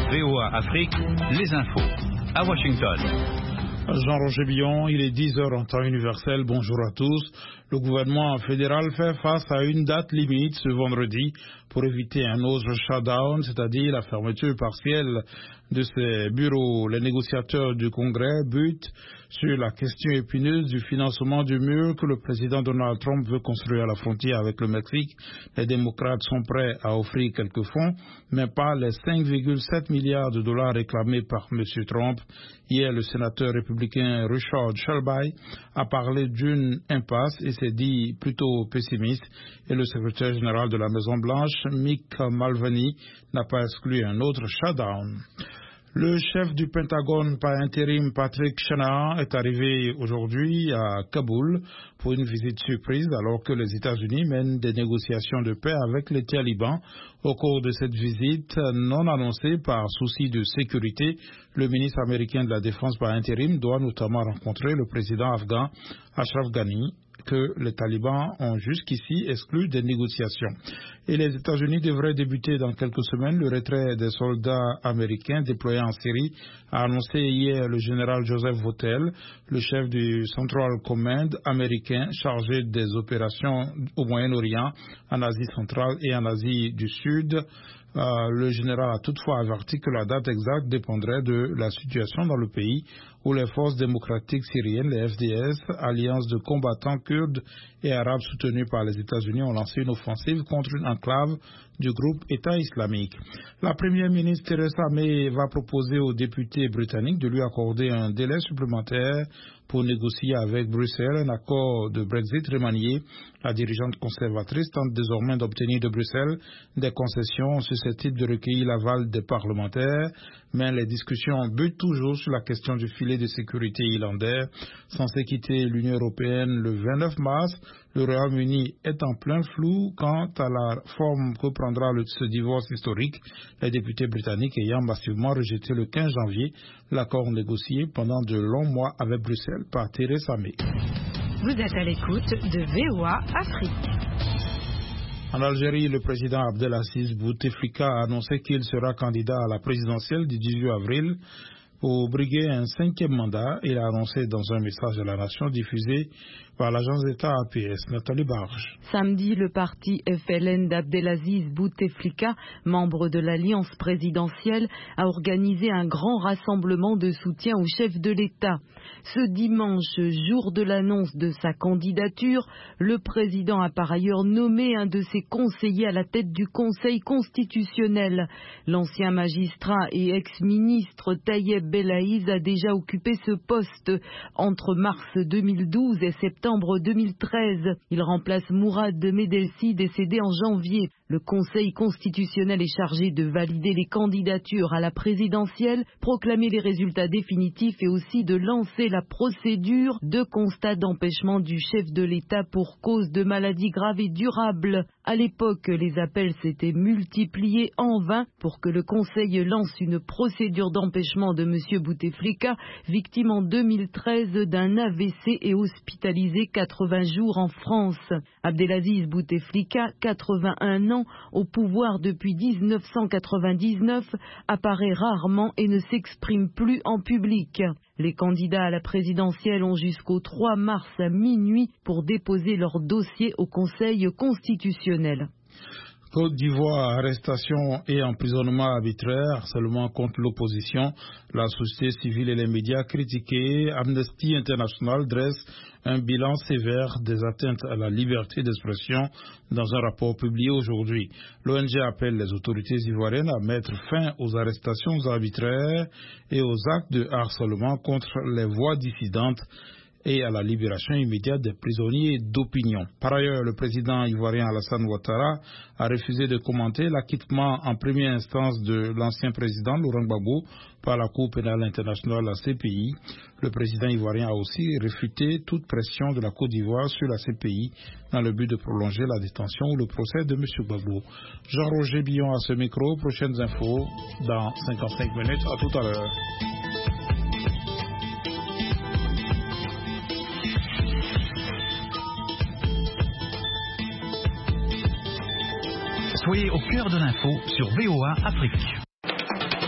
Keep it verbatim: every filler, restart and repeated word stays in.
V O A Afrique, les infos. À Washington. Jean-Roger Billon, il est dix heures en temps universel. Bonjour à tous. Le gouvernement fédéral fait face à une date limite ce vendredi pour éviter un autre shutdown, c'est-à-dire la fermeture partielle de ses bureaux. Les négociateurs du Congrès butent sur la question épineuse du financement du mur que le président Donald Trump veut construire à la frontière avec le Mexique. Les démocrates sont prêts à offrir quelques fonds, mais pas les cinq virgule sept milliards de dollars réclamés par M. Trump. Hier, le sénateur républicain Richard Shelby a parlé d'une impasse et s'est dit plutôt pessimiste. Et le secrétaire général de la Maison-Blanche, Mick Mulvaney, n'a pas exclu un autre shutdown. Le chef du Pentagone par intérim, Patrick Shanahan, est arrivé aujourd'hui à Kaboul pour une visite surprise alors que les États-Unis mènent des négociations de paix avec les talibans. Au cours de cette visite non annoncée par souci de sécurité, le ministre américain de la Défense par intérim doit notamment rencontrer le président afghan Ashraf Ghani, que les talibans ont jusqu'ici exclu des négociations. Et les États-Unis devraient débuter dans quelques semaines le retrait des soldats américains déployés en Syrie, a annoncé hier le général Joseph Votel, le chef du Central Command américain chargé des opérations au Moyen-Orient, en Asie centrale et en Asie du Sud. Euh, le général a toutefois averti que la date exacte dépendrait de la situation dans le pays où les forces démocratiques syriennes, les F D S, alliance de combattants kurdes et arabes soutenus par les États-Unis, ont lancé une offensive contre une enclave du groupe État islamique. La première ministre Theresa May va proposer aux députés britanniques de lui accorder un délai supplémentaire pour négocier avec Bruxelles un accord de Brexit remanié. La dirigeante conservatrice tente désormais d'obtenir de Bruxelles des concessions susceptibles de recueillir l'aval des parlementaires, mais les discussions butent toujours sur la question du filet de sécurité irlandais. Censé quitter l'Union européenne le vingt-neuf mars, le Royaume-Uni est en plein flou quant à la forme que prendra le, ce divorce historique, les députés britanniques ayant massivement rejeté le quinze janvier l'accord négocié pendant de longs mois avec Bruxelles par Theresa May. Vous êtes à l'écoute de V O A Afrique. En Algérie, le président Abdelaziz Bouteflika a annoncé qu'il sera candidat à la présidentielle du dix-huit avril pour briguer un cinquième mandat. Il a annoncé dans un message à la nation diffusé par l'agence d'État A P S. Nathalie Barge. Samedi, le parti F L N d'Abdelaziz Bouteflika, membre de l'alliance présidentielle, a organisé un grand rassemblement de soutien au chef de l'État. Ce dimanche, jour de l'annonce de sa candidature, le président a par ailleurs nommé un de ses conseillers à la tête du Conseil constitutionnel. L'ancien magistrat et ex-ministre Tayeb Belaïz a déjà occupé ce poste entre mars deux mille douze et septembre deux mille treize. Il remplace Mourad Medelsi, décédé en janvier. Le Conseil constitutionnel est chargé de valider les candidatures à la présidentielle, proclamer les résultats définitifs et aussi de lancer la procédure de constat d'empêchement du chef de l'État pour cause de maladie grave et durable. À l'époque, les appels s'étaient multipliés en vain pour que le Conseil lance une procédure d'empêchement de M. Bouteflika, victime en deux mille treize d'un A V C et hospitalisé quatre-vingts jours en France. Abdelaziz Bouteflika, quatre-vingt-un ans, au pouvoir depuis mille neuf cent quatre-vingt-dix-neuf, apparaît rarement et ne s'exprime plus en public. Les candidats à la présidentielle ont jusqu'au trois mars à minuit pour déposer leur dossier au Conseil constitutionnel. Côte d'Ivoire, arrestation et emprisonnement arbitraire, harcèlement contre l'opposition, la société civile et les médias critiqués. Amnesty International dresse un bilan sévère des atteintes à la liberté d'expression dans un rapport publié aujourd'hui. L'O N G appelle les autorités ivoiriennes à mettre fin aux arrestations arbitraires et aux actes de harcèlement contre les voix dissidentes et à la libération immédiate des prisonniers d'opinion. Par ailleurs, le président ivoirien Alassane Ouattara a refusé de commenter l'acquittement en première instance de l'ancien président Laurent Gbagbo par la Cour pénale internationale, la C P I. Le président ivoirien a aussi réfuté toute pression de la Côte d'Ivoire sur la C P I dans le but de prolonger la détention ou le procès de M. Gbagbo. Jean-Roger Billon à ce micro. Prochaines infos dans cinquante-cinq minutes. À tout à l'heure. Soyez au cœur de l'info sur V O A Afrique.